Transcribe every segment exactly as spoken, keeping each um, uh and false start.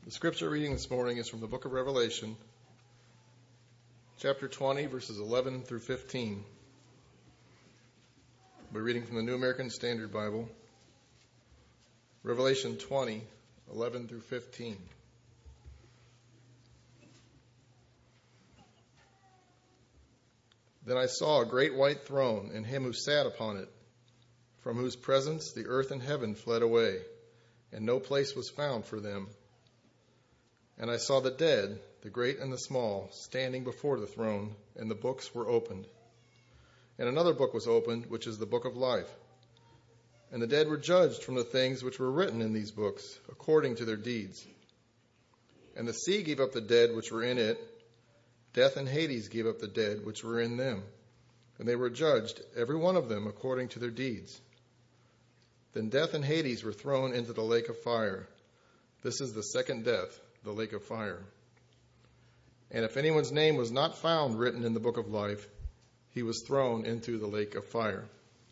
The scripture reading this morning is from the book of Revelation, chapter twenty, verses eleven through fifteen. We're reading from the New American Standard Bible. Revelation twenty, eleven through fifteen. Then I saw a great white throne, and him who sat upon it, from whose presence the earth and heaven fled away, and no place was found for them. And I saw the dead, the great and the small, standing before the throne, and the books were opened. And another book was opened, which is the book of life. And the dead were judged from the things which were written in these books, according to their deeds. And the sea gave up the dead which were in it. Death and Hades gave up the dead which were in them. And they were judged, every one of them, according to their deeds. Then death and Hades were thrown into the lake of fire. This is the second death, the lake of fire. And if anyone's name was not found written in the book of life, he was thrown into the lake of fire.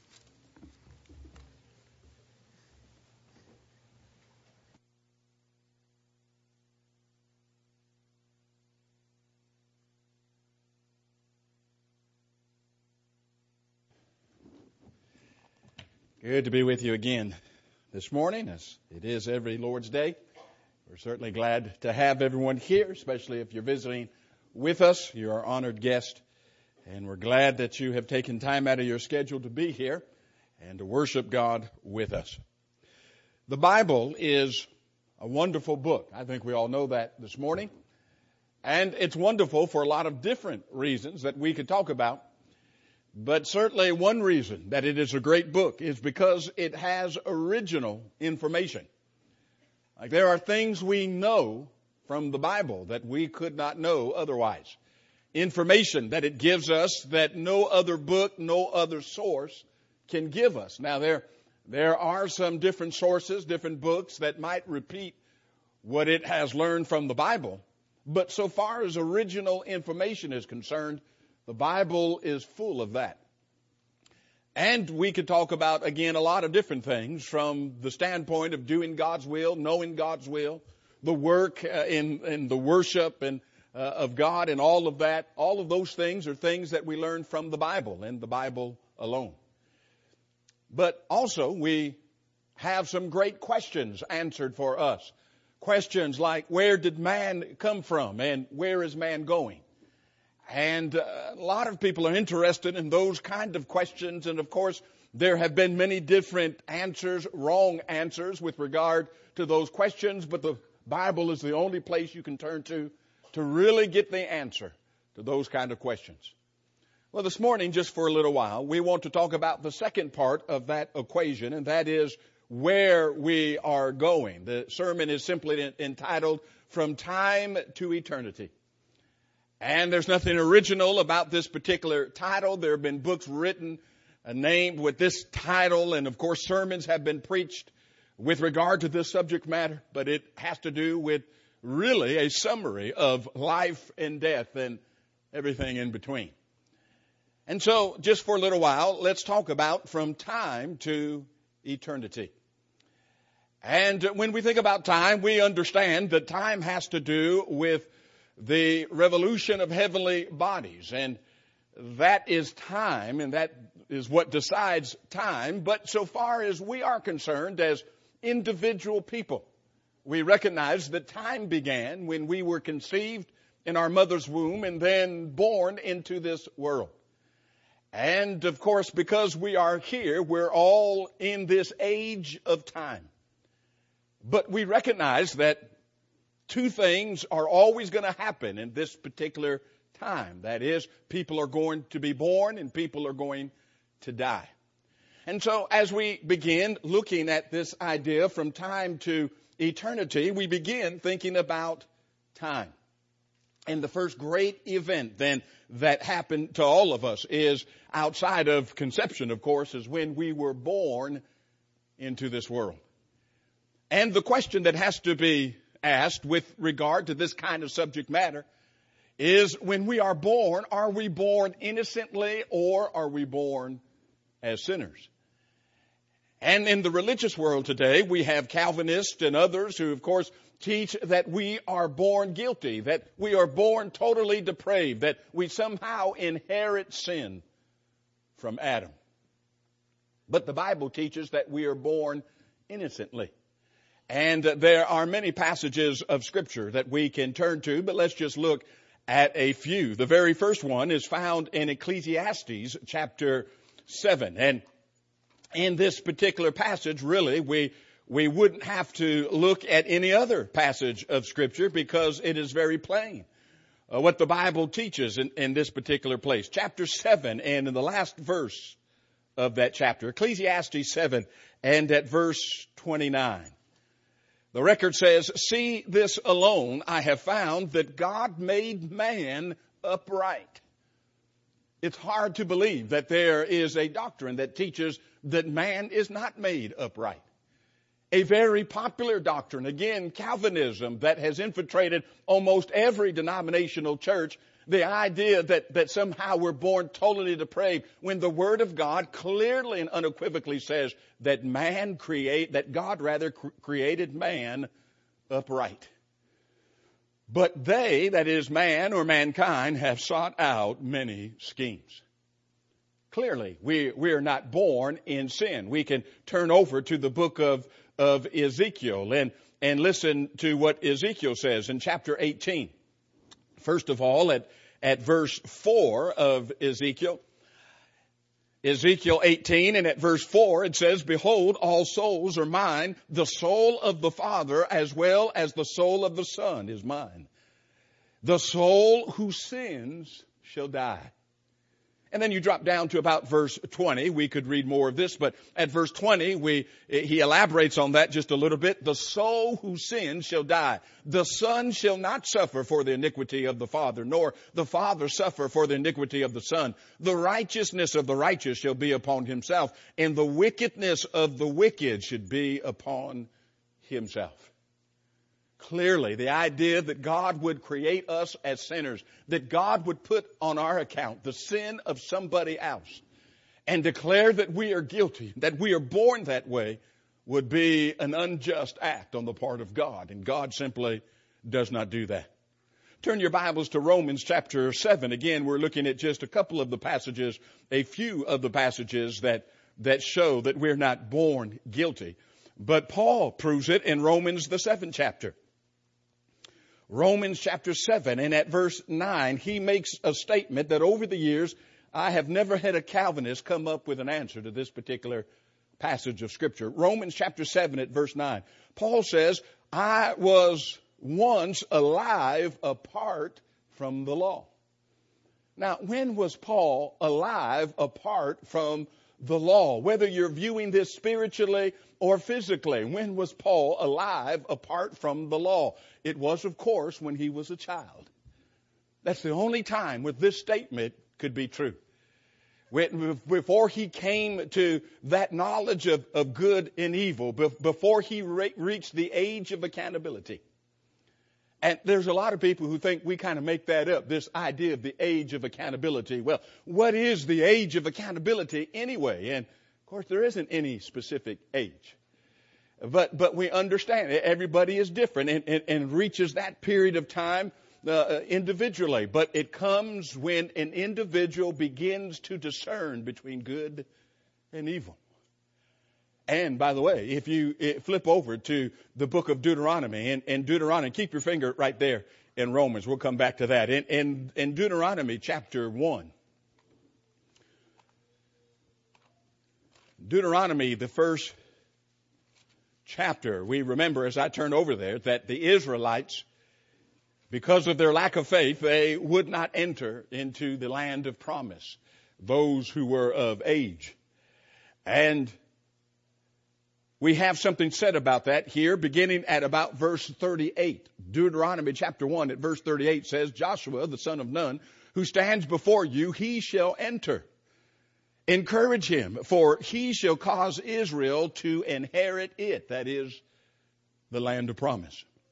Good to be with you again this morning, as it is every Lord's Day. We're certainly glad to have everyone here, especially if you're visiting with us. You're our honored guest, and we're glad that you have taken time out of your schedule to be here and to worship God with us. The Bible is a wonderful book. I think we all know that this morning. And it's wonderful for a lot of different reasons that we could talk about. But certainly one reason that it is a great book is because it has original information. Like there are things we know from the Bible that we could not know otherwise. Information that it gives us that no other book, no other source can give us. Now there, there are some different sources, different books that might repeat what it has learned from the Bible. But so far as original information is concerned, the Bible is full of that. And we could talk about, again, a lot of different things from the standpoint of doing God's will, knowing God's will, the work uh, in, in the worship and uh, of God and all of that. All of those things are things that we learn from the Bible and the Bible alone. But also we have some great questions answered for us. Questions like, where did man come from and where is man going? And uh, a lot of people are interested in those kind of questions. And, of course, there have been many different answers, wrong answers with regard to those questions. But the Bible is the only place you can turn to to really get the answer to those kind of questions. Well, this morning, just for a little while, we want to talk about the second part of that equation, and that is where we are going. The sermon is simply entitled, From Time to Eternity. And there's nothing original about this particular title. There have been books written, uh, named with this title, and of course sermons have been preached with regard to this subject matter, but it has to do with really a summary of life and death and everything in between. And so, just for a little while, let's talk about from time to eternity. And when we think about time, we understand that time has to do with the revolution of heavenly bodies, and that is time, and that is what decides time. But so far as we are concerned as individual people, we recognize that time began when we were conceived in our mother's womb and then born into this world. And of course, because we are here, we're all in this age of time. But we recognize that two things are always going to happen in this particular time. That is, people are going to be born and people are going to die. And so as we begin looking at this idea from time to eternity, we begin thinking about time. And the first great event then that happened to all of us is outside of conception, of course, is when we were born into this world. And the question that has to be asked with regard to this kind of subject matter is, when we are born, are we born innocently or are we born as sinners? And in the religious world today, we have Calvinists and others who, of course, teach that we are born guilty, that we are born totally depraved, that we somehow inherit sin from Adam. But the Bible teaches that we are born innocently. And there are many passages of Scripture that we can turn to, but let's just look at a few. The very first one is found in Ecclesiastes chapter seven. And in this particular passage, really, we we wouldn't have to look at any other passage of Scripture because it is very plain uh, what the Bible teaches in, in this particular place. Chapter seven, and in the last verse of that chapter, Ecclesiastes seven, and at verse twenty-nine. The record says, "See this alone, I have found that God made man upright." It's hard to believe that there is a doctrine that teaches that man is not made upright. A very popular doctrine, again, Calvinism, that has infiltrated almost every denominational church. The idea that, that somehow we're born totally depraved when the Word of God clearly and unequivocally says that man create, that God rather cr- created man upright. But they, that is man or mankind, have sought out many schemes. Clearly, we, we are not born in sin. We can turn over to the book of, of Ezekiel and, and listen to what Ezekiel says in chapter eighteen. First of all, at, at verse four of Ezekiel, Ezekiel eighteen, and at verse four, it says, "Behold, all souls are mine. The soul of the Father as well as the soul of the Son is mine. The soul who sins shall die." And then you drop down to about verse twenty. We could read more of this, but at verse twenty, we, he elaborates on that just a little bit. "The soul who sins shall die. The Son shall not suffer for the iniquity of the Father, nor the Father suffer for the iniquity of the Son. The righteousness of the righteous shall be upon himself, and the wickedness of the wicked should be upon himself." Clearly, the idea that God would create us as sinners, that God would put on our account the sin of somebody else and declare that we are guilty, that we are born that way, would be an unjust act on the part of God. And God simply does not do that. Turn your Bibles to Romans chapter seven. Again, we're looking at just a couple of the passages, a few of the passages that, that show that we're not born guilty. But Paul proves it in Romans, the seventh chapter. Romans chapter seven, and at verse nine, he makes a statement that over the years, I have never had a Calvinist come up with an answer to this particular passage of Scripture. Romans chapter seven at verse nine. Paul says, "I was once alive apart from the law." Now, when was Paul alive apart from the law? Whether you're viewing this spiritually or physically, when was Paul alive apart from the law? It was, of course, when he was a child. That's the only time where this statement could be true. When, before he came to that knowledge of, of good and evil, before he re- reached the age of accountability. And there's a lot of people who think we kind of make that up, this idea of the age of accountability. Well, what is the age of accountability anyway? And, of course, there isn't any specific age. But but we understand it. Everybody is different and, and, and reaches that period of time uh, individually. But it comes when an individual begins to discern between good and evil. And, by the way, if you flip over to the book of Deuteronomy, and, and Deuteronomy, keep your finger right there in Romans. We'll come back to that. In, in, in Deuteronomy chapter one. Deuteronomy, the first chapter, we remember as I turn over there that the Israelites, because of their lack of faith, they would not enter into the land of promise, those who were of age. And we have something said about that here, beginning at about verse thirty-eight. Deuteronomy chapter one at verse thirty-eight says, "Joshua, the son of Nun, who stands before you, he shall enter. Encourage him, for he shall cause Israel to inherit it," that is, the land of promise.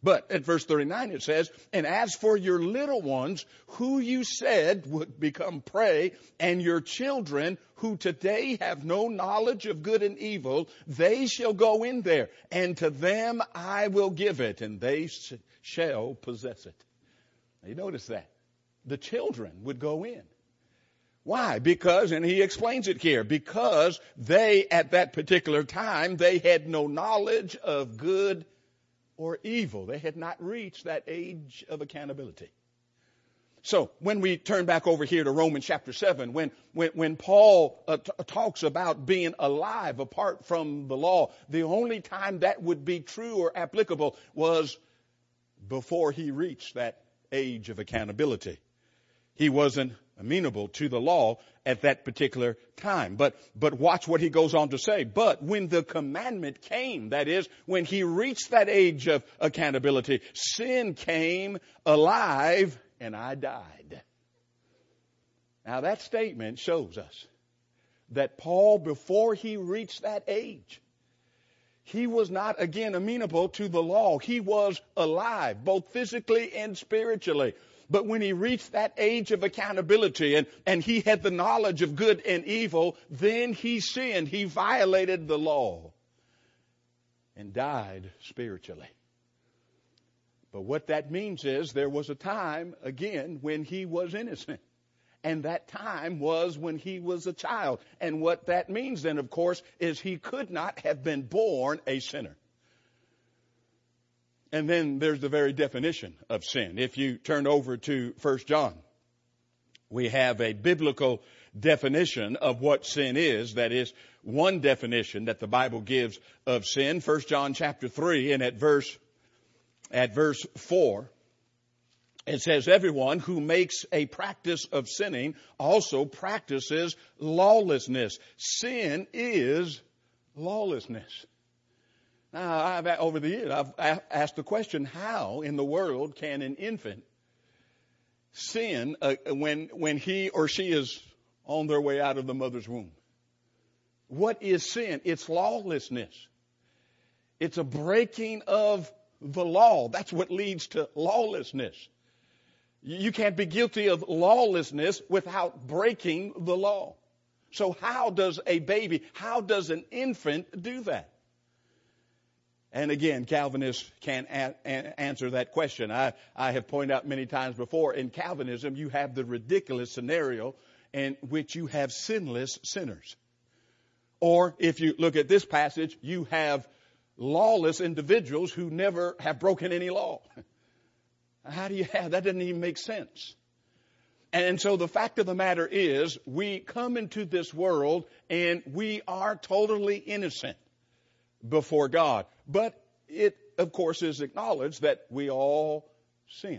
But at verse thirty-nine it says, and as for your little ones, who you said would become prey, and your children who today have no knowledge of good and evil, they shall go in there, and to them I will give it, and they sh- shall possess it. Now you notice that. The children would go in. Why? Because, and he explains it here, because they, at that particular time, they had no knowledge of good or evil. They had not reached that age of accountability. So when we turn back over here to Romans chapter seven, when, when, when Paul uh, t- talks about being alive apart from the law, the only time that would be true or applicable was before he reached that age of accountability. He wasn't amenable to the law at that particular time. But, but watch what he goes on to say. But when the commandment came, that is, when he reached that age of accountability, sin came alive and I died. Now that statement shows us that Paul, before he reached that age, he was not, again, amenable to the law. He was alive, both physically and spiritually. But when he reached that age of accountability and, and he had the knowledge of good and evil, then he sinned. He violated the law and died spiritually. But what that means is there was a time, again, when he was innocent. And that time was when he was a child. And what that means then, of course, is he could not have been born a sinner. And then there's the very definition of sin. If you turn over to First John, we have a biblical definition of what sin is. That is one definition that the Bible gives of sin. First John chapter three, and at verse, at verse four, it says, everyone who makes a practice of sinning also practices lawlessness. Sin is lawlessness. Now, I've, over the years, I've asked the question, how in the world can an infant sin uh, when, when he or she is on their way out of the mother's womb? What is sin? It's lawlessness. It's a breaking of the law. That's what leads to lawlessness. You can't be guilty of lawlessness without breaking the law. So how does a baby, how does an infant do that? And again, Calvinists can't a- a- answer that question. I, I have pointed out many times before, in Calvinism, you have the ridiculous scenario in which you have sinless sinners. Or if you look at this passage, you have lawless individuals who never have broken any law. How do you have that? Doesn't even make sense. And so the fact of the matter is, we come into this world and we are totally innocent before God. But it, of course, is acknowledged that we all sin.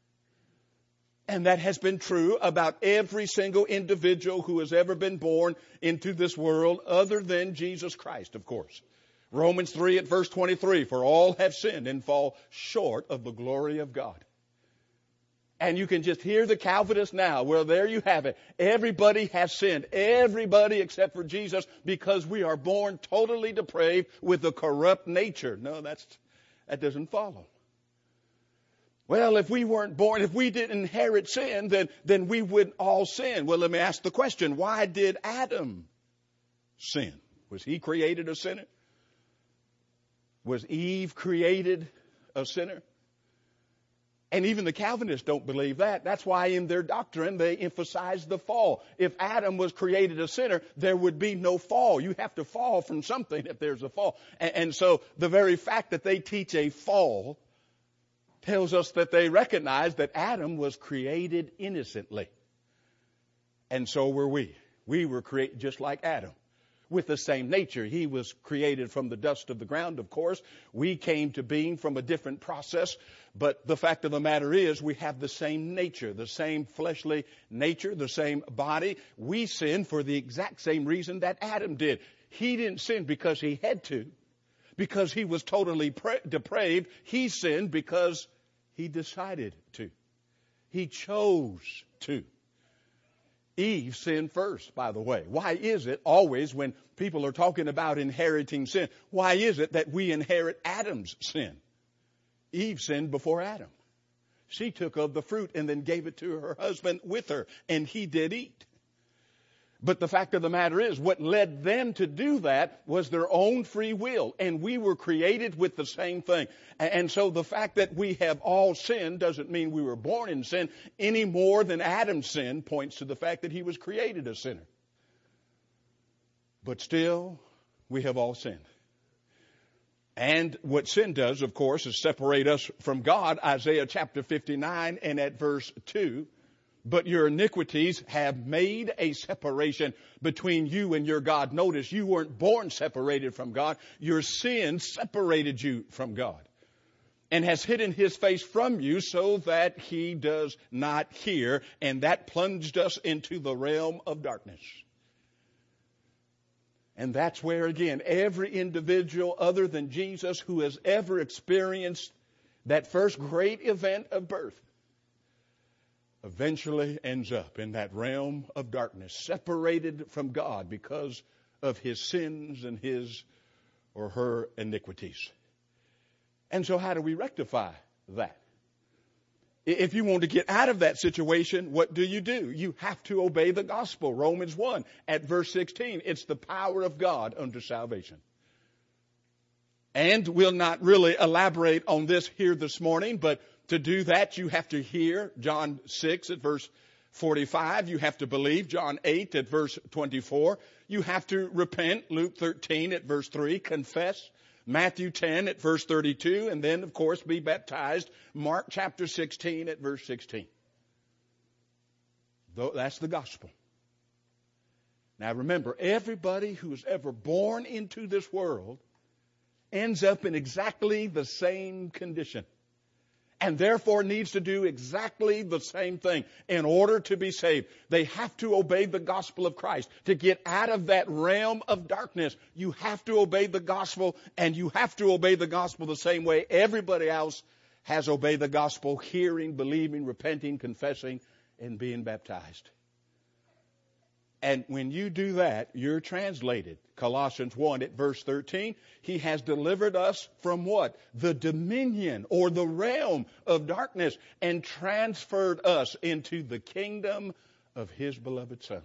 And that has been true about every single individual who has ever been born into this world other than Jesus Christ, of course. Romans three at verse twenty-three, for all have sinned and fall short of the glory of God. And you can just hear the Calvinists now. Well, there you have it. Everybody has sinned. Everybody except for Jesus, because we are born totally depraved with a corrupt nature. No, that's, that doesn't follow. Well, if we weren't born, if we didn't inherit sin, then, then we would all sin. Well, let me ask the question. Why did Adam sin? Was he created a sinner? Was Eve created a sinner? And even the Calvinists don't believe that. That's why in their doctrine they emphasize the fall. If Adam was created a sinner, there would be no fall. You have to fall from something if there's a fall. And, and so the very fact that they teach a fall tells us that they recognize that Adam was created innocently. And so were we. We were created just like Adam, with the same nature. He was created from the dust of the ground, of course. We came to being from a different process. But the fact of the matter is, we have the same nature, the same fleshly nature, the same body. We sin for the exact same reason that Adam did. He didn't sin because he had to, because he was totally pra- depraved. He sinned because he decided to. He chose to. Eve sinned first, by the way. Why is it always when people are talking about inheriting sin, why is it that we inherit Adam's sin? Eve sinned before Adam. She took of the fruit and then gave it to her husband with her, and he did eat. But the fact of the matter is, what led them to do that was their own free will, and we were created with the same thing. And so the fact that we have all sinned doesn't mean we were born in sin any more than Adam's sin points to the fact that he was created a sinner. But still, we have all sinned. And what sin does, of course, is separate us from God. Isaiah chapter fifty-nine and at verse two. But your iniquities have made a separation between you and your God. Notice, you weren't born separated from God. Your sin separated you from God and has hidden his face from you so that he does not hear. And that plunged us into the realm of darkness. And that's where, again, every individual other than Jesus who has ever experienced that first great event of birth eventually ends up in that realm of darkness, separated from God because of his sins and his or her iniquities. And so how do we rectify that? If you want to get out of that situation, what do you do? You have to obey the gospel. Romans one at verse sixteen. It's the power of God unto salvation. And we'll not really elaborate on this here this morning, but to do that, you have to hear John six at verse forty-five. You have to believe John eight at verse twenty-four. You have to repent Luke thirteen at verse three. Confess Matthew ten at verse thirty-two. And then, of course, be baptized Mark chapter sixteen at verse sixteen. That's the gospel. Now remember, everybody who's ever born into this world ends up in exactly the same condition. And therefore needs to do exactly the same thing in order to be saved. They have to obey the gospel of Christ. To get out of that realm of darkness, you have to obey the gospel, and you have to obey the gospel the same way everybody else has obeyed the gospel, hearing, believing, repenting, confessing, and being baptized. And when you do that, you're translated. Colossians one at verse thirteen, he has delivered us from what? The dominion or the realm of darkness and transferred us into the kingdom of his beloved Son.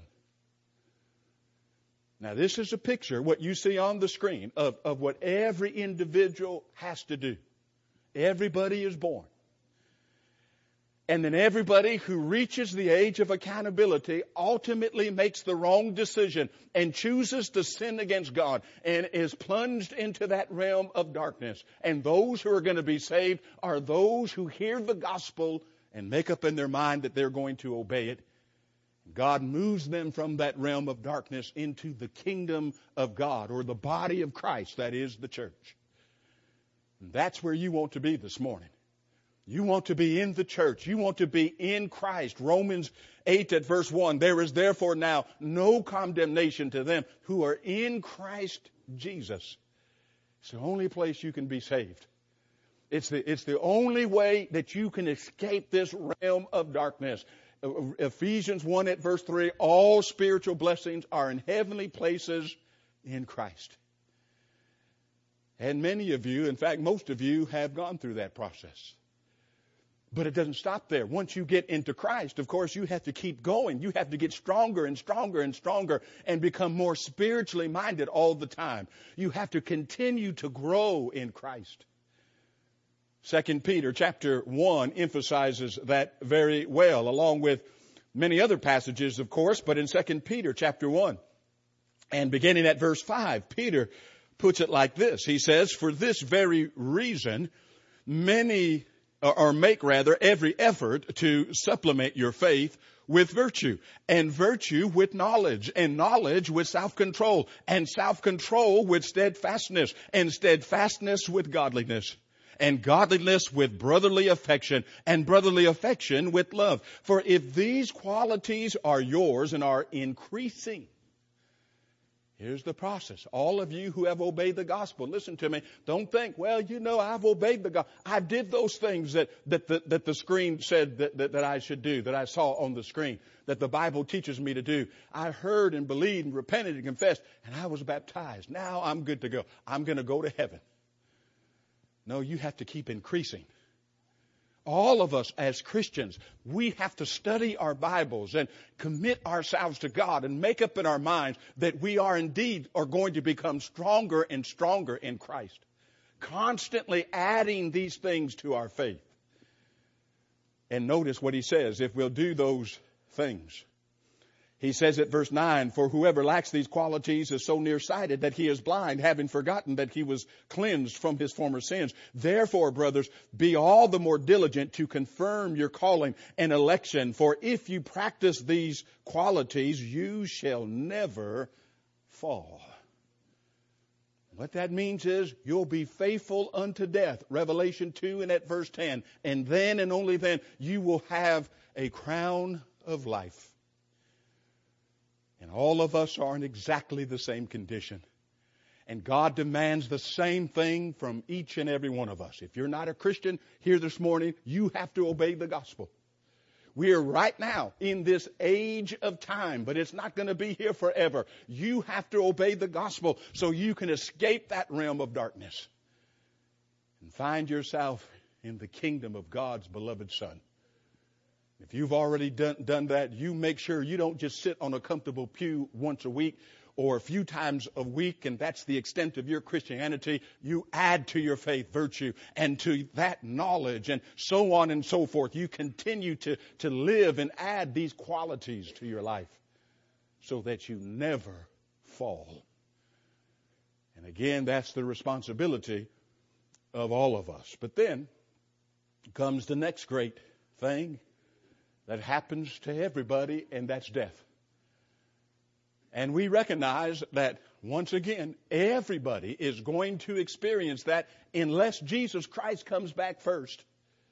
Now this is a picture, what you see on the screen, of, of what every individual has to do. Everybody is born. And then everybody who reaches the age of accountability ultimately makes the wrong decision and chooses to sin against God and is plunged into that realm of darkness. And those who are going to be saved are those who hear the gospel and make up in their mind that they're going to obey it. God moves them from that realm of darkness into the kingdom of God, or the body of Christ, that is the church. And that's where you want to be this morning. You want to be in the church. You want to be in Christ. Romans eight at verse one. There is therefore now no condemnation to them who are in Christ Jesus. It's the only place you can be saved. It's the, it's the only way that you can escape this realm of darkness. Ephesians one at verse three. All spiritual blessings are in heavenly places in Christ. And many of you, in fact, most of you have gone through that process. But it doesn't stop there. Once you get into Christ, of course, you have to keep going. You have to get stronger and stronger and stronger and become more spiritually minded all the time. You have to continue to grow in Christ. Second Peter chapter one emphasizes that very well, along with many other passages, of course. But in Second Peter chapter one, and beginning at verse five, Peter puts it like this. He says, for this very reason, many... or make rather every effort to supplement your faith with virtue, and virtue with knowledge, and knowledge with self-control, and self-control with steadfastness, and steadfastness with godliness, and godliness with brotherly affection, and brotherly affection with love. For if these qualities are yours and are increasing, here's the process. All of you who have obeyed the gospel, listen to me. Don't think, well, you know, I've obeyed the gospel. I did those things that, that, the, that the screen said that, that, that I should do, that I saw on the screen, that the Bible teaches me to do. I heard and believed and repented and confessed, and I was baptized. Now I'm good to go. I'm going to go to heaven. No, you have to keep increasing. All of us as Christians, we have to study our Bibles and commit ourselves to God and make up in our minds that we are indeed are going to become stronger and stronger in Christ. Constantly adding these things to our faith. And notice what he says, if we'll do those things. He says at verse nine, for whoever lacks these qualities is so nearsighted that he is blind, having forgotten that he was cleansed from his former sins. Therefore, brothers, be all the more diligent to confirm your calling and election. For if you practice these qualities, you shall never fall. What that means is you'll be faithful unto death. Revelation two and at verse ten. And then and only then you will have a crown of life. And all of us are in exactly the same condition. And God demands the same thing from each and every one of us. If you're not a Christian here this morning, you have to obey the gospel. We are right now in this age of time, but it's not going to be here forever. You have to obey the gospel so you can escape that realm of darkness and find yourself in the kingdom of God's beloved Son. If you've already done, done that, you make sure you don't just sit on a comfortable pew once a week or a few times a week, and that's the extent of your Christianity. You add to your faith virtue and to that knowledge and so on and so forth. You continue to, to live and add these qualities to your life so that you never fall. And again, that's the responsibility of all of us. But then comes the next great thing that happens to everybody, and that's death. And we recognize that, once again, everybody is going to experience that unless Jesus Christ comes back first.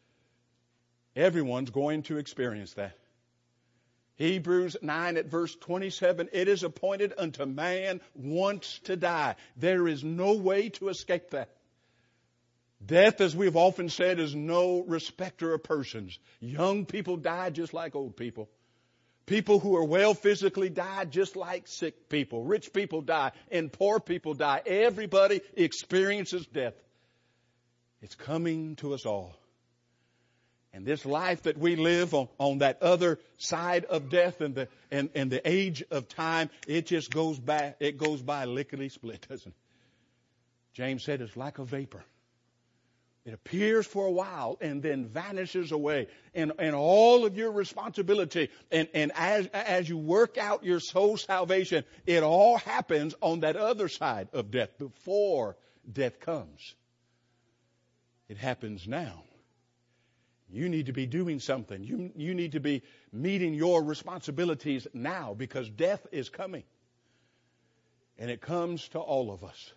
Everyone's going to experience that. Hebrews nine at verse twenty-seven, it is appointed unto man once to die. There is no way to escape that. Death, as we've often said, is no respecter of persons. Young people die just like old people. People who are well physically die just like sick people. Rich people die and poor people die. Everybody experiences death. It's coming to us all. And this life that we live on, on that other side of death and the and, and the age of time, it just goes by, it goes by lickety split, doesn't it? James said it's like a vapor. It appears for a while and then vanishes away. And, and all of your responsibility and, and as, as you work out your soul salvation, it all happens on that other side of death before death comes. It happens now. You need to be doing something. You, you need to be meeting your responsibilities now because death is coming. And it comes to all of us.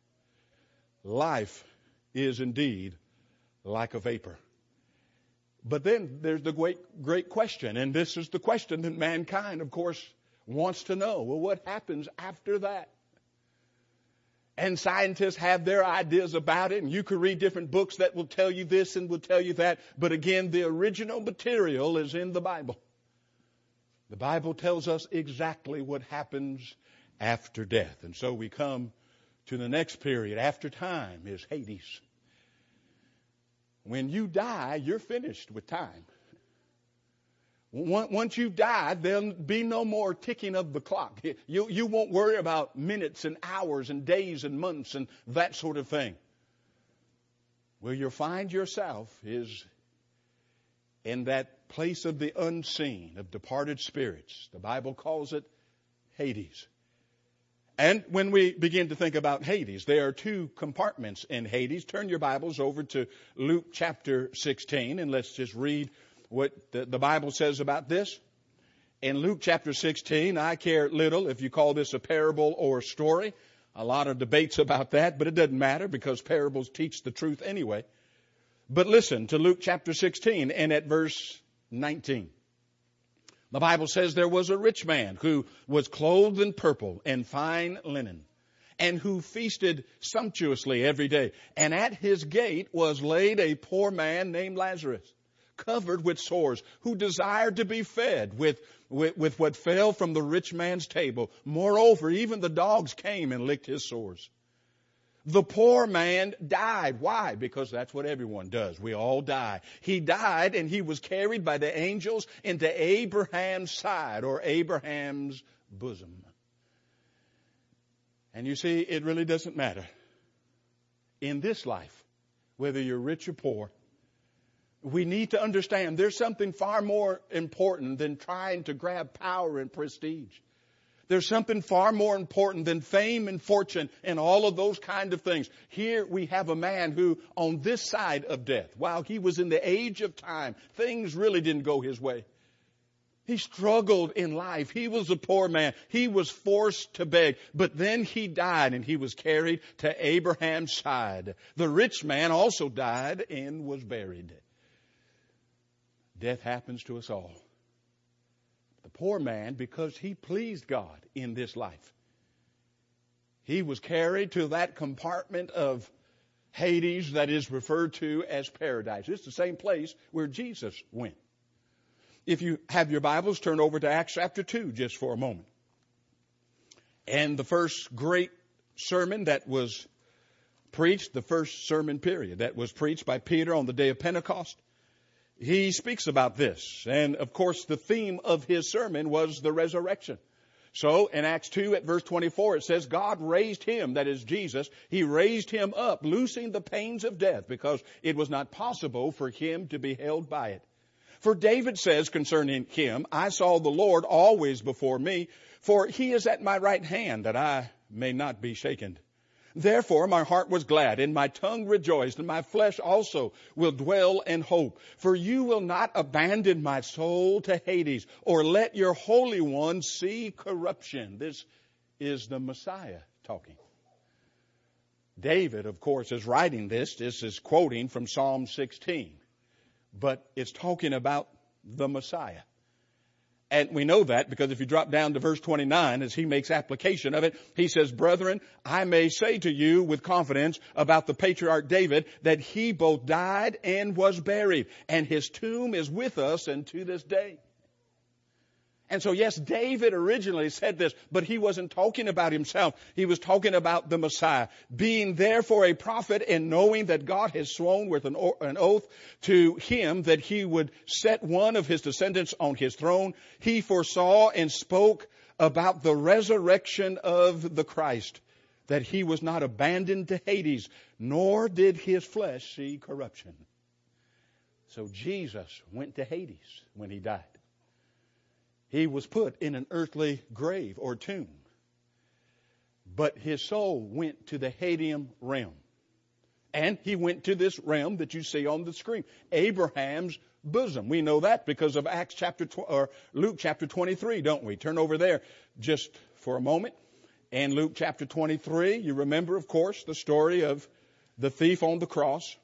Life is indeed like a vapor. But then there's the great, great question, and this is the question that mankind, of course, wants to know. Well, what happens after that? And scientists have their ideas about it, and you can read different books that will tell you this and will tell you that. But again, the original material is in the Bible. The Bible tells us exactly what happens after death. And so we come to the next period after time is Hades. When you die, you're finished with time. Once you die, there'll be no more ticking of the clock. You, you won't worry about minutes and hours and days and months and that sort of thing. Where you'll find yourself is in that place of the unseen, of departed spirits. The Bible calls it Hades. And when we begin to think about Hades, there are two compartments in Hades. Turn your Bibles over to Luke chapter sixteen, and let's just read what the, the Bible says about this. In Luke chapter sixteen, I care little if you call this a parable or a story. A lot of debates about that, but it doesn't matter because parables teach the truth anyway. But listen to Luke chapter sixteen and at verse nineteen. The Bible says there was a rich man who was clothed in purple and fine linen, and who feasted sumptuously every day. And at his gate was laid a poor man named Lazarus, covered with sores, who desired to be fed with, with, with what fell from the rich man's table. Moreover, even the dogs came and licked his sores. The poor man died. Why? Because that's what everyone does. We all die. He died and he was carried by the angels into Abraham's side, or Abraham's bosom. And you see, it really doesn't matter in this life whether you're rich or poor. We need to understand there's something far more important than trying to grab power and prestige. There's something far more important than fame and fortune and all of those kind of things. Here we have a man who, on this side of death, while he was in the age of time, things really didn't go his way. He struggled in life. He was a poor man. He was forced to beg. But then he died and he was carried to Abraham's side. The rich man also died and was buried. Death happens to us all. The poor man, because he pleased God in this life, he was carried to that compartment of Hades that is referred to as paradise. It's the same place where Jesus went. If you have your Bibles, turn over to Acts chapter two just for a moment. And the first great sermon that was preached, the first sermon period that was preached by Peter on the day of Pentecost, he speaks about this. And of course, the theme of his sermon was the resurrection. So in Acts two at verse twenty-four, it says, God raised him, that is Jesus, he raised him up, loosing the pains of death, because it was not possible for him to be held by it. For David says concerning him, I saw the Lord always before me, for he is at my right hand, that I may not be shaken. Therefore my heart was glad, and my tongue rejoiced, and my flesh also will dwell in hope. For you will not abandon my soul to Hades, or let your Holy One see corruption. This is the Messiah talking. David, of course, is writing this. This is quoting from Psalm sixteen. But it's talking about the Messiah. And we know that because if you drop down to verse twenty-nine, as he makes application of it, he says, Brethren, I may say to you with confidence about the patriarch David that he both died and was buried, and his tomb is with us unto this day. And so, yes, David originally said this, but he wasn't talking about himself. He was talking about the Messiah. Being therefore a prophet, and knowing that God has sworn with an oath to him that he would set one of his descendants on his throne, he foresaw and spoke about the resurrection of the Christ, that he was not abandoned to Hades, nor did his flesh see corruption. So Jesus went to Hades when he died. He was put in an earthly grave or tomb. But his soul went to the Hadean realm. And he went to this realm that you see on the screen, Abraham's bosom. We know that because of Acts chapter tw- or Luke chapter twenty-three, don't we? Turn over there just for a moment. And Luke chapter twenty-three, you remember, of course, the story of the thief on the cross.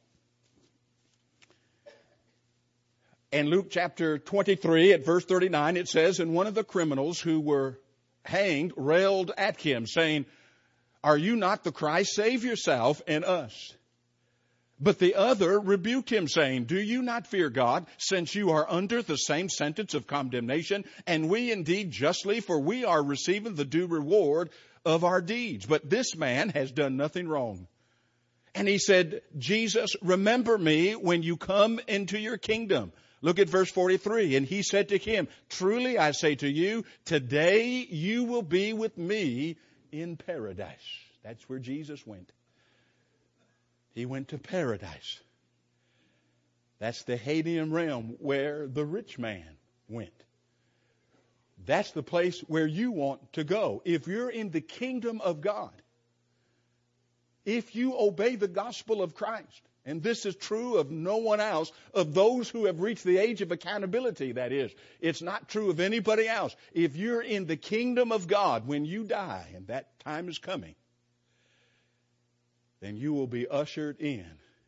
And Luke chapter twenty-three at verse thirty-nine, it says, and one of the criminals who were hanged railed at him, saying, Are you not the Christ? Save yourself and us. But the other rebuked him, saying, Do you not fear God, since you are under the same sentence of condemnation? And we indeed justly, for we are receiving the due reward of our deeds. But this man has done nothing wrong. And he said, Jesus, remember me when you come into your kingdom. Look at verse forty-three. And he said to him, Truly I say to you, today you will be with me in paradise. That's where Jesus went. He went to paradise. That's the Hadean realm where the rich man went. That's the place where you want to go. If you're in the kingdom of God, if you obey the gospel of Christ, and this is true of no one else, of those who have reached the age of accountability, that is. It's not true of anybody else. If you're in the kingdom of God, when you die, and that time is coming, then you will be ushered in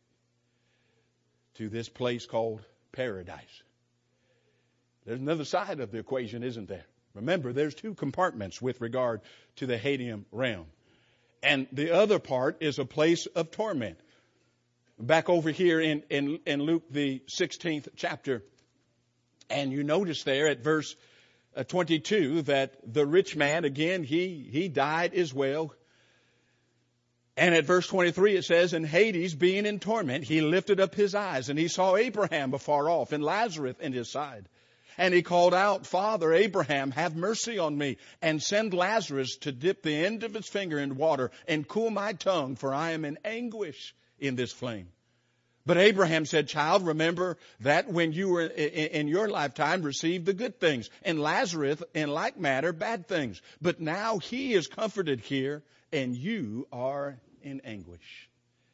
to this place called paradise. There's another side of the equation, isn't there? Remember, there's two compartments with regard to the Hadean realm. And the other part is a place of torment. Back over here in, in, in Luke, the sixteenth chapter, and you notice there at verse twenty-two that the rich man, again, he, he died as well. And at verse twenty-three it says, and Hades being in torment, he lifted up his eyes and he saw Abraham afar off and Lazarus in his side. And he called out, Father Abraham, have mercy on me and send Lazarus to dip the end of his finger in water and cool my tongue, for I am in anguish in this flame. But Abraham said, child, remember that when you were in your lifetime received the good things, and Lazarus in like manner bad things. But now he is comforted here, and you are in anguish.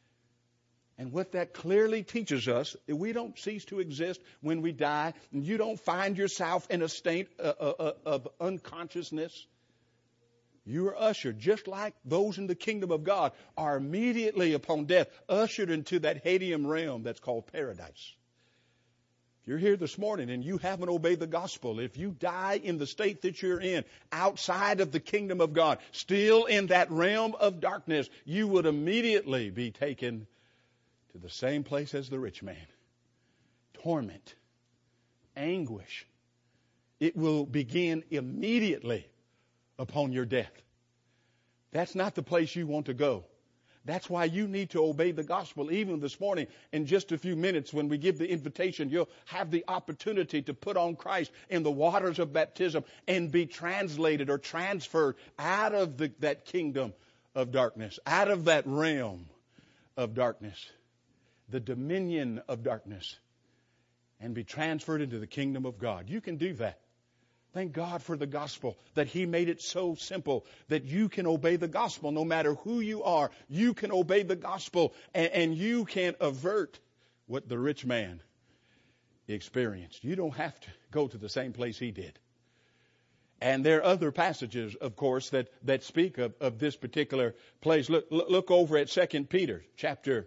And what that clearly teaches us, we don't cease to exist when we die. And you don't find yourself in a state of unconsciousness. You are ushered, just like those in the kingdom of God are immediately upon death, ushered into that Hadean realm that's called paradise. If you're here this morning and you haven't obeyed the gospel, if you die in the state that you're in, outside of the kingdom of God, still in that realm of darkness, you would immediately be taken to the same place as the rich man. Torment, anguish. It will begin immediately upon your death. That's not the place you want to go. That's why you need to obey the gospel. Even this morning, in just a few minutes, when we give the invitation, you'll have the opportunity to put on Christ in the waters of baptism and be translated or transferred out of the, that kingdom of darkness, out of that realm of darkness, the dominion of darkness, and be transferred into the kingdom of God. You can do that. Thank God for the gospel, that He made it so simple that you can obey the gospel no matter who you are. You can obey the gospel and, and you can avert what the rich man experienced. You don't have to go to the same place he did. And there are other passages, of course, that, that speak of, of this particular place. Look, look over at Second Peter chapter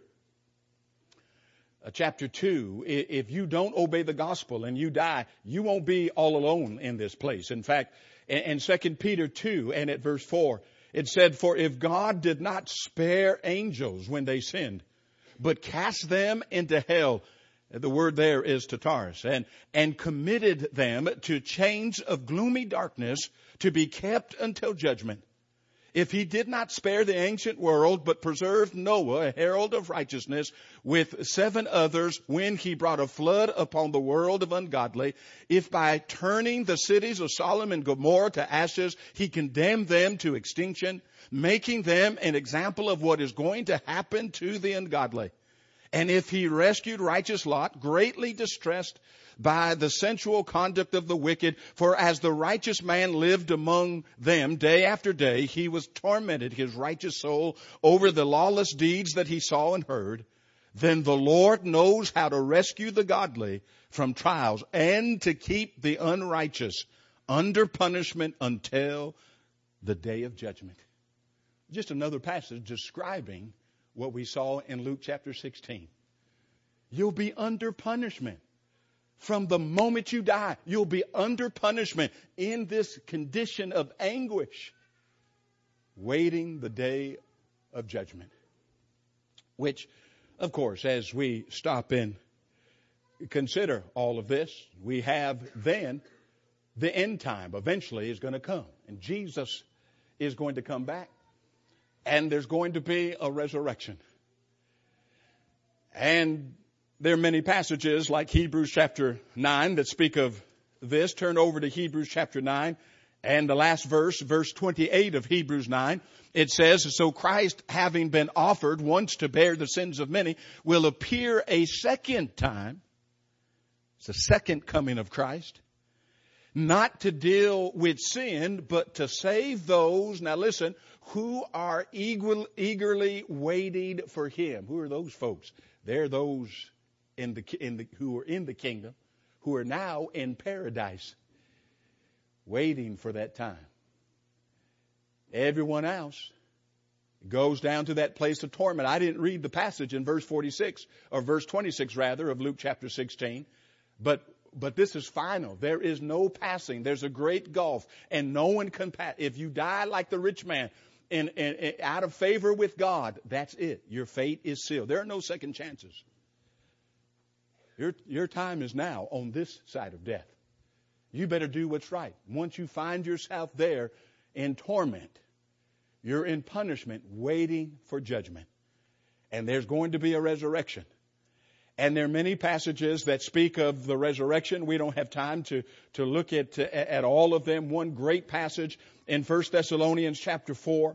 Uh, chapter two, if you don't obey the gospel and you die, you won't be all alone in this place. In fact, in Second Peter two and at verse four, it said, for if God did not spare angels when they sinned, but cast them into hell, the word there is Tartarus, and, and committed them to chains of gloomy darkness to be kept until judgment. If He did not spare the ancient world, but preserved Noah, a herald of righteousness, with seven others when He brought a flood upon the world of ungodly, if by turning the cities of Sodom and Gomorrah to ashes, He condemned them to extinction, making them an example of what is going to happen to the ungodly. And if He rescued righteous Lot, greatly distressed by the sensual conduct of the wicked, for as the righteous man lived among them day after day, he was tormented, his righteous soul, over the lawless deeds that he saw and heard, then the Lord knows how to rescue the godly from trials and to keep the unrighteous under punishment until the day of judgment. Just another passage describing what we saw in Luke chapter sixteen. You'll be under punishment. From the moment you die, you'll be under punishment in this condition of anguish, waiting the day of judgment. Which, of course, as we stop and consider all of this, we have then the end time eventually is going to come. And Jesus is going to come back. And there's going to be a resurrection. And there are many passages like Hebrews chapter nine that speak of this. Turn over to Hebrews chapter nine and the last verse, verse twenty-eight of Hebrews nine. It says, so Christ, having been offered once to bear the sins of many, will appear a second time. It's the second coming of Christ. Not to deal with sin, but to save those, now listen, who are eager, eagerly waiting for Him. Who are those folks? They're those in the, in the, who are in the kingdom, who are now in paradise, waiting for that time. Everyone else goes down to that place of torment. I didn't read the passage in verse forty-six, or verse twenty-six rather, of Luke chapter sixteen, but But this is final. There is no passing. There's a great gulf, and no one can pass. If you die like the rich man, in, in, in, out of favor with God, that's it. Your fate is sealed. There are no second chances. Your, your time is now on this side of death. You better do what's right. Once you find yourself there in torment, You're in punishment, waiting for judgment. And there's going to be a resurrection. And there are many passages that speak of the resurrection. We don't have time to, to look at, at all of them. One great passage in First Thessalonians chapter four.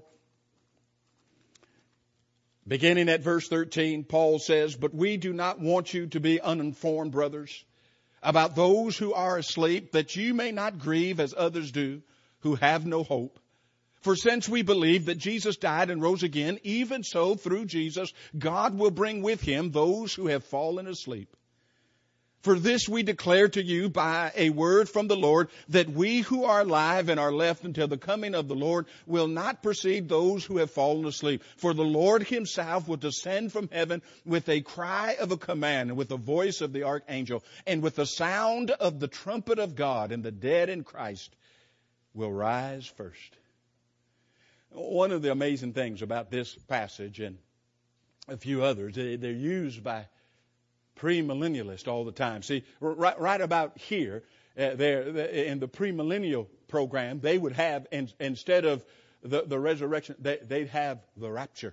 Beginning at verse thirteen, Paul says, "But we do not want you to be uninformed, brothers, about those who are asleep, that you may not grieve as others do, who have no hope. For since we believe that Jesus died and rose again, even so through Jesus, God will bring with him those who have fallen asleep. For this we declare to you by a word from the Lord, that we who are alive and are left until the coming of the Lord will not precede those who have fallen asleep. For the Lord himself will descend from heaven with a cry of a command, and with the voice of the archangel, and with the sound of the trumpet of God, and the dead in Christ will rise first." One of the amazing things about this passage and a few others, they're used by premillennialists all the time. See, right, right about here, uh, there in the premillennial program, they would have, in, instead of the, the resurrection, they, they'd have the rapture.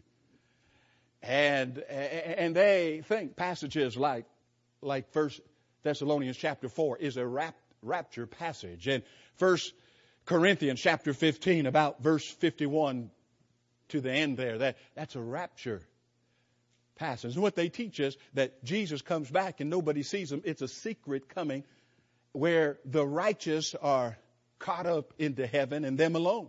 And and they think passages like like First Thessalonians chapter four is a rap, rapture passage, and First Corinthians chapter fifteen, about verse fifty-one to the end there, that, that's a rapture passage. And what they teach is that Jesus comes back and nobody sees him. It's a secret coming where the righteous are caught up into heaven and them alone.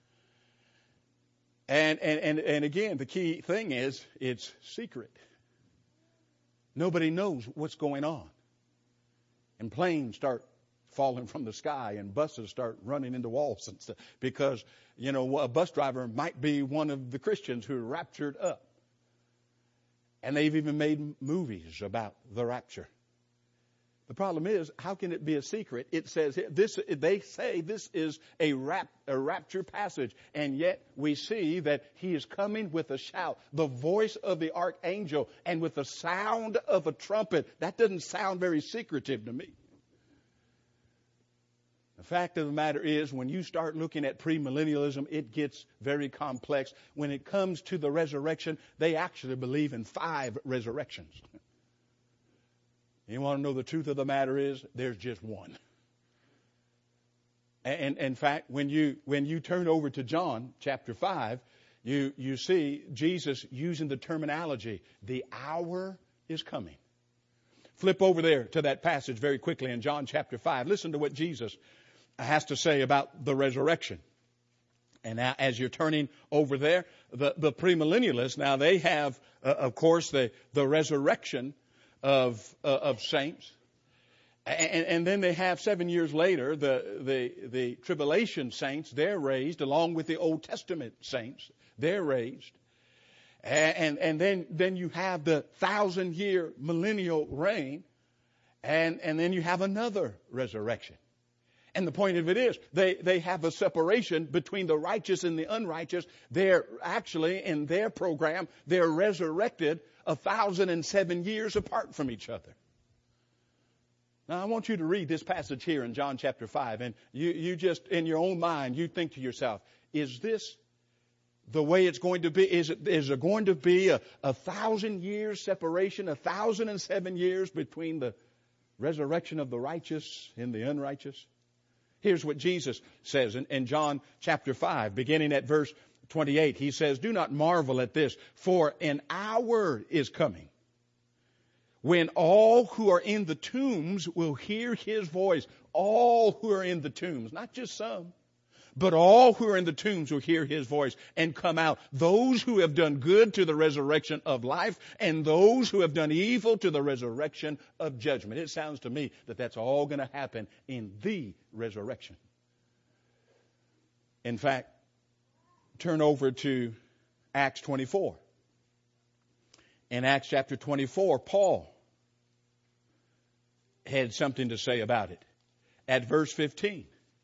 And, and, and, and again, the key thing is it's secret. Nobody knows what's going on. And planes start falling from the sky and buses start running into walls and stuff because, you know, a bus driver might be one of the Christians who are raptured up. And they've even made movies about the rapture. The problem is, how can it be a secret? It says this, they say this is a, rap, a rapture passage, and yet we see that he is coming with a shout, the voice of the archangel, and with the sound of a trumpet. That doesn't sound very secretive to me. The fact of the matter is, when you start looking at premillennialism, it gets very complex. When it comes to the resurrection, they actually believe in five resurrections. You want to know the truth of the matter is, there's just one. And, and in fact, when you when you turn over to John chapter five, you you see Jesus using the terminology, the hour is coming. Flip over there to that passage very quickly in John chapter five. Listen to what Jesus has to say about the resurrection. And now, as you're turning over there, the, the premillennialists, now they have, uh, of course, the, the resurrection of uh, of saints. And, and then they have seven years later, the, the, the tribulation saints, they're raised along with the Old Testament saints. They're raised. And, and, and then, then you have the thousand year millennial reign. And, and then you have another resurrection. And the point of it is, they, they have a separation between the righteous and the unrighteous. They're actually, in their program, they're resurrected a thousand and seven years apart from each other. Now, I want you to read this passage here in John chapter five. And you, you just, in your own mind, you think to yourself, is this the way it's going to be? Is it, is there going to be a, a thousand years separation, a thousand and seven years between the resurrection of the righteous and the unrighteous? Here's what Jesus says in, in John chapter five, beginning at verse twenty-eight. He says, "Do not marvel at this, for an hour is coming when all who are in the tombs will hear his voice." All who are in the tombs, not just some, but all who are in the tombs will hear his voice and come out. Those who have done good to the resurrection of life, and those who have done evil to the resurrection of judgment. It sounds to me that that's all going to happen in the resurrection. In fact, turn over to Acts twenty-four. In Acts chapter twenty-four, Paul had something to say about it. At verse fifteen.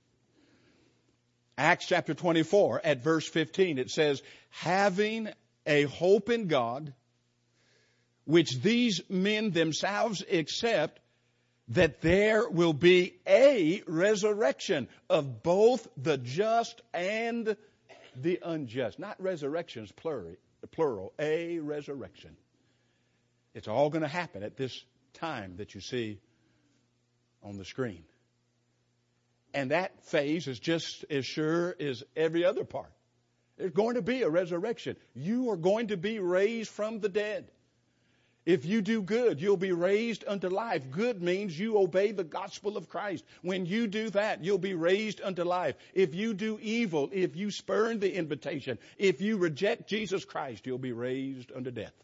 Acts chapter twenty-four, at verse fifteen, it says, "Having a hope in God, which these men themselves accept, that there will be a resurrection of both the just and the unjust. Not resurrections, plural, plural, a resurrection. It's all going to happen at this time that you see on the screen. And that phase is just as sure as every other part. There's going to be a resurrection. You are going to be raised from the dead. If you do good, you'll be raised unto life. Good means you obey the gospel of Christ. When you do that, you'll be raised unto life. If you do evil, if you spurn the invitation, if you reject Jesus Christ, you'll be raised unto death.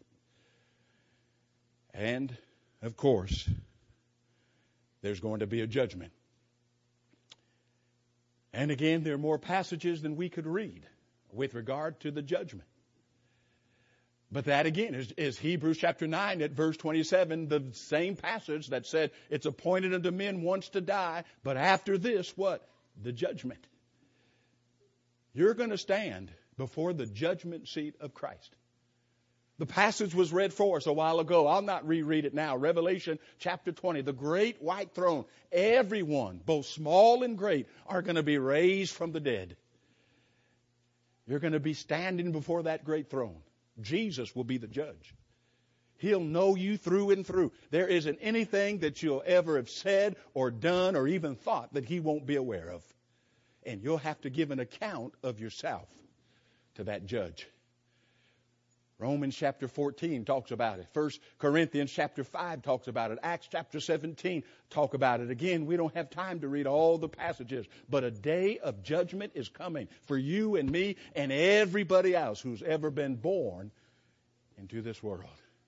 And, of course, there's going to be a judgment. And again, there are more passages than we could read with regard to the judgment. But that again is, is Hebrews chapter nine at verse twenty-seven, the same passage that said it's appointed unto men once to die, but after this, what? The judgment. You're going to stand before the judgment seat of Christ. The passage was read for us a while ago. I'll not reread it now. Revelation chapter twenty, the great white throne. Everyone, both small and great, are going to be raised from the dead. You're going to be standing before that great throne. Jesus will be the judge. He'll know you through and through. There isn't anything that you'll ever have said or done or even thought that He won't be aware of. And you'll have to give an account of yourself to that judge. Romans chapter fourteen talks about it. First Corinthians chapter five talks about it. Acts chapter seventeen talk about it. Again, we don't have time to read all the passages, but a day of judgment is coming for you and me and everybody else who's ever been born into this world.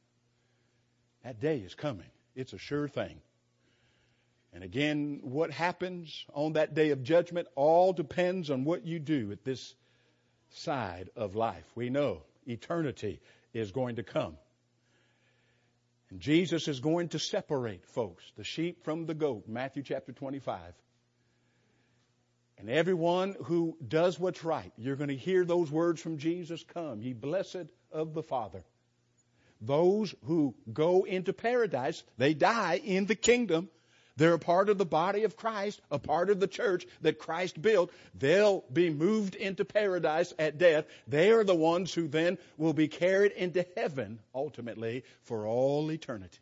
That day is coming. It's a sure thing. And again, what happens on that day of judgment all depends on what you do at this side of life. We know eternity is going to come. And Jesus is going to separate folks, the sheep from the goat, Matthew chapter twenty-five. And everyone who does what's right, you're going to hear those words from Jesus, come, ye blessed of the Father. Those who go into paradise, they die in the kingdom. They're a part of the body of Christ, a part of the church that Christ built. They'll be moved into paradise at death. They are the ones who then will be carried into heaven ultimately for all eternity.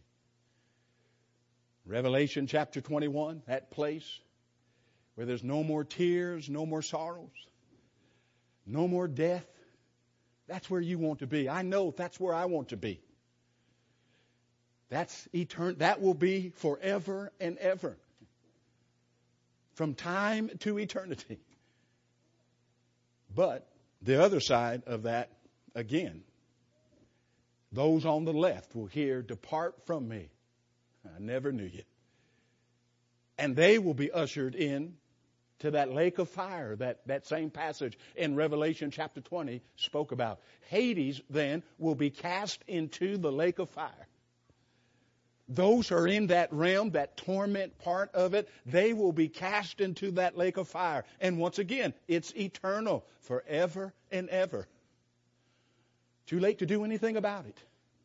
Revelation chapter twenty-one, that place where there's no more tears, no more sorrows, no more death. That's where you want to be. I know that's where I want to be. That's eternal. That will be forever and ever. From time to eternity. But the other side of that, again, those on the left will hear, depart from me. I never knew you. And they will be ushered in to that lake of fire that that same passage in Revelation chapter twenty spoke about. Hades then will be cast into the lake of fire. Those who are in that realm, that torment part of it, they will be cast into that lake of fire. And once again, it's eternal, forever and ever. Too late to do anything about it.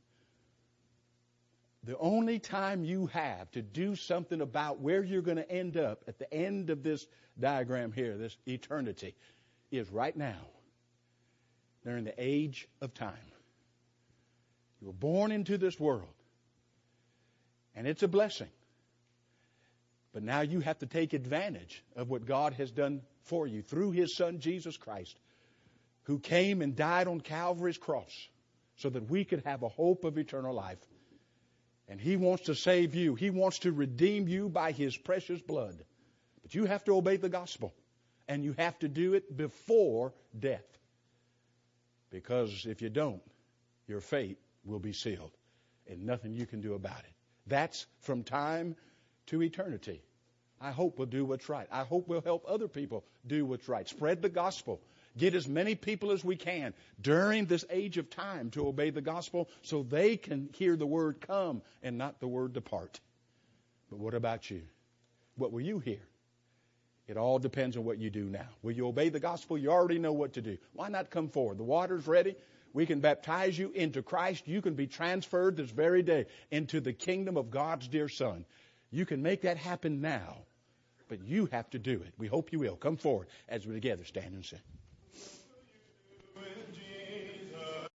The only time you have to do something about where you're going to end up at the end of this diagram here, this eternity, is right now. They're in the age of time. You were born into this world. And it's a blessing. But now you have to take advantage of what God has done for you through His Son, Jesus Christ, who came and died on Calvary's cross so that we could have a hope of eternal life. And He wants to save you. He wants to redeem you by His precious blood. But you have to obey the gospel. And you have to do it before death. Because if you don't, your fate will be sealed. And nothing you can do about it. That's from time to eternity. I hope we'll do what's right. I hope we'll help other people do what's right. Spread the gospel. Get as many people as we can during this age of time to obey the gospel so they can hear the word come and not the word depart. But what about you? What will you hear? It all depends on what you do now. Will you obey the gospel? You already know what to do. Why not come forward? The water's ready. We can baptize you into Christ. You can be transferred this very day into the kingdom of God's dear Son. You can make that happen now, but you have to do it. We hope you will. Come forward as we together stand and sing.